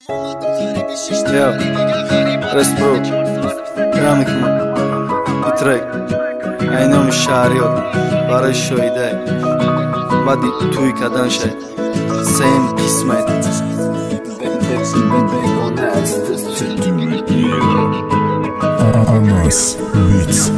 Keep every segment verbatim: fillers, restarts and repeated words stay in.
Yeah, rest bro. Рамик ма. Итрек. Айном шариот. Барай шоидай. Бади туи кадан шай. Same kismet. Anas Beats.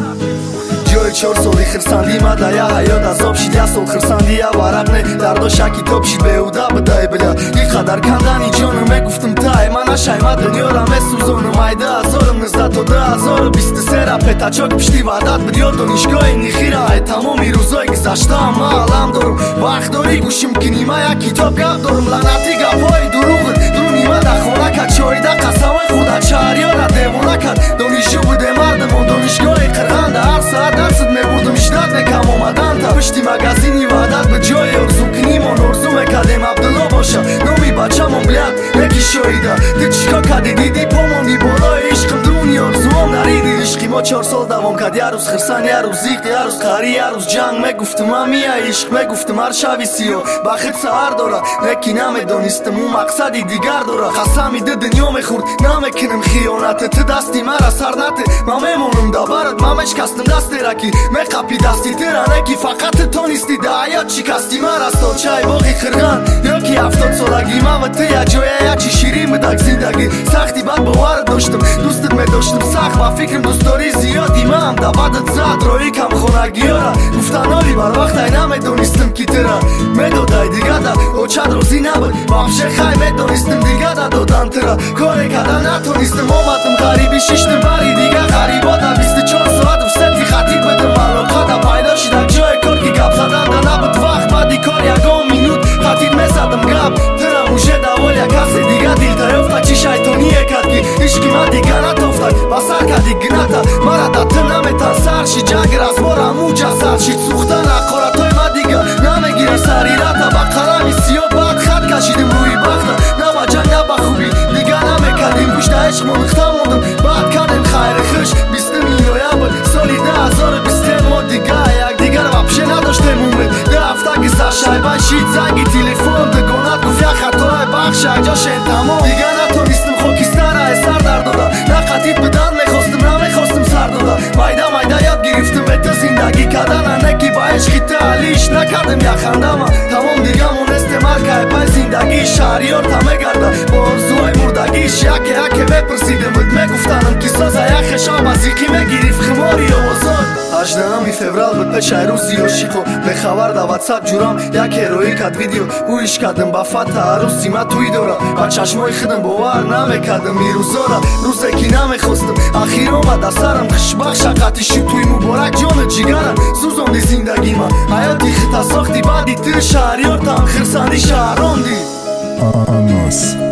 جوی چهار سالی خرسندی ما دایا حیات عذاب شید یا سال خرسندی یا ورق نه درد شکی توب شید به اودا بدای بلا یک قدر کندنی جانم گفتم تای من اشای ما دنیا را مسوزونم ایده هزارم نزده تا ده هزار و بیست سه را پتا چاک پشتی وعدت بدیا دانشگاه اینی خیره ای تمامی روزای گذشته هم علم دارم وقت داری گوشم کنی ما یک کتاب گپ دارم لعنتی گپای دروغ درونی ما در خانه کد چایده قسم خودت شهریا را دیوانه کد دانشجو بوده مردمون دانشگاه قرغنده هر ساعت درصد میبردم اشتاد نکم آمدن تا پشتی مگزینی وعدت به جای ارزو کنیم آن ارزو میکدیم عبدالله باشه نامی بچه من بلیت یکی شایده دی چیکا کدی دیدی پامانی بالای عشقم درونی ارزوام نریدی عشقی ما چهار سال دوام کد یه روز خرسن یه روز زیق یه روز قهری یه روز جنگ میگفتم همی عشق میگفتم هر شبی سیاه بخت سهر داره یکی نمیدانستم اون مقصدی دیگر داره قسمی ده دنیا میخورد نمیکنم خیانت تو دستی مرا سر نته من میمونم دبرت من مشکستم دست رکی میقپی دستی ترانکی فقط تو نیستی ده حیات شکستی مرا سال چای باقی خرگان یکی هفتاد سالگی من و تو یه جایه یکی شیرین بدک زندگی سختی بد باور داشتم دوستت میداشتم سخت و فکرم دوست داری زیادی من هم دبدت زد روی کم خونگی ها گفتن آلی بر وقت ای نمیدونستم کی ترا میدادای دیگه دا اوچد روزی نبود بخشه خی میدونستم دیگه دا دادن ترا کاری کدن نتونستم آمدم غریبی ششتم بری دیگه غریبا دا بیست و چهار ساعت و ستی خطیب بدم علاقه دا پیدا شدن جای کار که گپ زدن دا نبود وقت بعدی کار یکم مینوت خطیب میزدم گپ ترا موشه دوال یک کسی دیگه دیل تایفتا چی شیطانیه کد که عشقی من دیگه نتافتای بسر کدی گنتا مرا دا تو نمیتن سرشی جگر از مارا موجه سرشی سوختن اقارتای من دیگه نمیگیره سریرتا با قلمی سیاه بعد خط کشیدیم روی بختا نه با جنگ نه با خوبی دیگه نمیکدیم گوشت عشق منخته موندم بعد کردیم خیر خوش بیستم اینویه بود سالی ده هزار و بیستم ما دیگه یک دیگر وپشه نداشتیم اومد ده هفته گذشت شایبان شید زنگی تیلیفون دگانت گفت یک خطای بخش اجا شین تمام دیگه نتونستم خاکستر ای سر در داده نه قطیت بدن میخواستم نمیخواستم سر داده مایده مایده یاد گرفتم به تو زندگی کردن نکی با عشقی تعلیش نکردم یک خنده من تمام دیگه مونست مرکه پای زندگی شهریار تا میگرده با ارزوهای مردگیش یکی یکی بپرسیدم بود میگفتنم که سازه یک خشام از یکی میگیریف خماری آوازان هجدهم فوریه بود پیش روزی عاشقو به خبر دا واتساپ جورم یک هروی کد ویدیو او ایش کردم با فتح عروسی ما توی داره با چشمای خودم باور نمیکردم این روزا را روزی که نمیخواستم اخیر آمد از سرم خوشبخت شقتی شد توی مبارک جان جگرم سوزاندی زندگی ما حیاتی خطا ساختی بعدی تو شهریار تا خرسندی شهراندی Anas